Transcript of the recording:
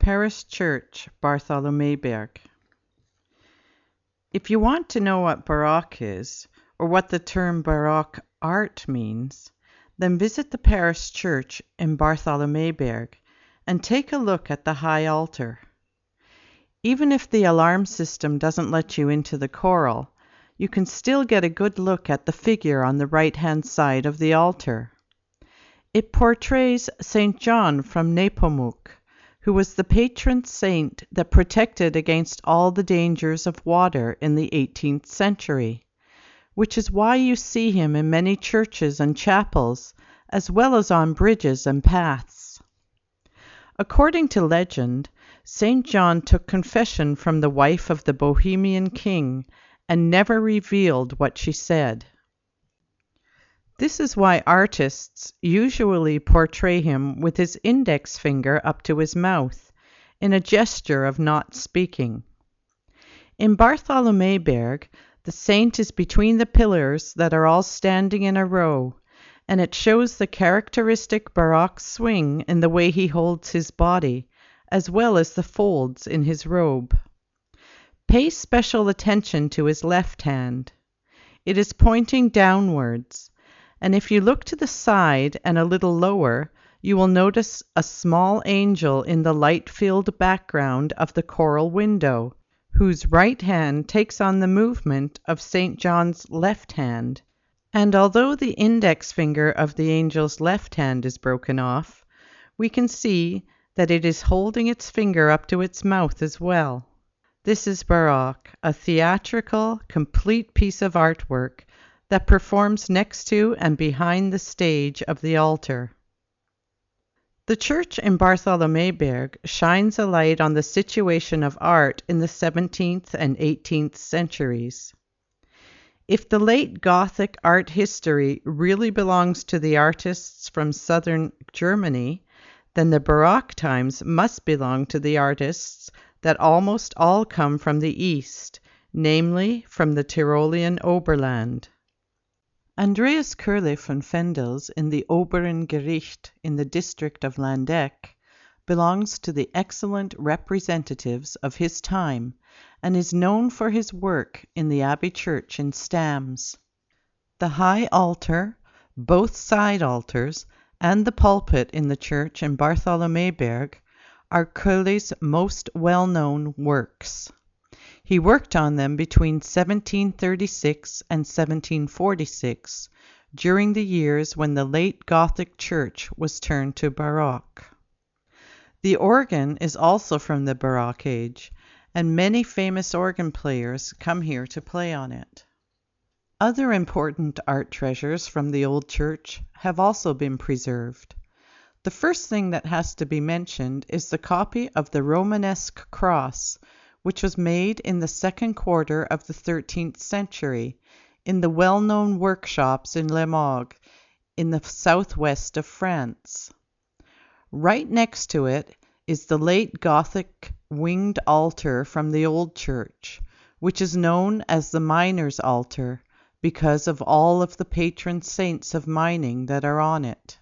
Paris Church, Bartholomäberg. If you want to know what Baroque is, or what the term Baroque art means, then visit the Paris Church in Bartholomäberg and take a look at the high altar. Even if the alarm system doesn't let you into the choral, you can still get a good look at the figure on the right-hand side of the altar. It portrays St. John from Nepomuk, who was the patron saint that protected against all the dangers of water in the 18th century, which is why you see him in many churches and chapels, as well as on bridges and paths. According to legend, St. John took confession from the wife of the Bohemian king and never revealed what she said. This is why artists usually portray him with his index finger up to his mouth, in a gesture of not speaking. In Bartholomäberg, the saint is between the pillars that are all standing in a row, and it shows the characteristic Baroque swing in the way he holds his body, as well as the folds in his robe. Pay special attention to his left hand. It is pointing downwards, and if you look to the side and a little lower, you will notice a small angel in the light-filled background of the choral window, whose right hand takes on the movement of St. John's left hand. And although the index finger of the angel's left hand is broken off, we can see that it is holding its finger up to its mouth as well. This is Baroque, a theatrical, complete piece of artwork that performs next to and behind the stage of the altar. The church in Bartholomäberg shines a light on the situation of art in the 17th and 18th centuries. If the late Gothic art history really belongs to the artists from southern Germany, then the Baroque times must belong to the artists that almost all come from the east, namely from the Tyrolean Oberland. Andreas Curle von Fendels in the Oberen Gericht in the district of Landeck belongs to the excellent representatives of his time and is known for his work in the Abbey Church in Stams. The high altar, both side altars, and the pulpit in the church in Bartholomäberg are Curle's most well-known works. He worked on them between 1736 and 1746, during the years when the late Gothic church was turned to Baroque. The organ is also from the Baroque age, and many famous organ players come here to play on it. Other important art treasures from the old church have also been preserved. The first thing that has to be mentioned is the copy of the Romanesque cross, which was made in the second quarter of the 13th century in the well-known workshops in Limoges, in the southwest of France. Right next to it is the late Gothic winged altar from the old church, which is known as the miner's altar because of all of the patron saints of mining that are on it.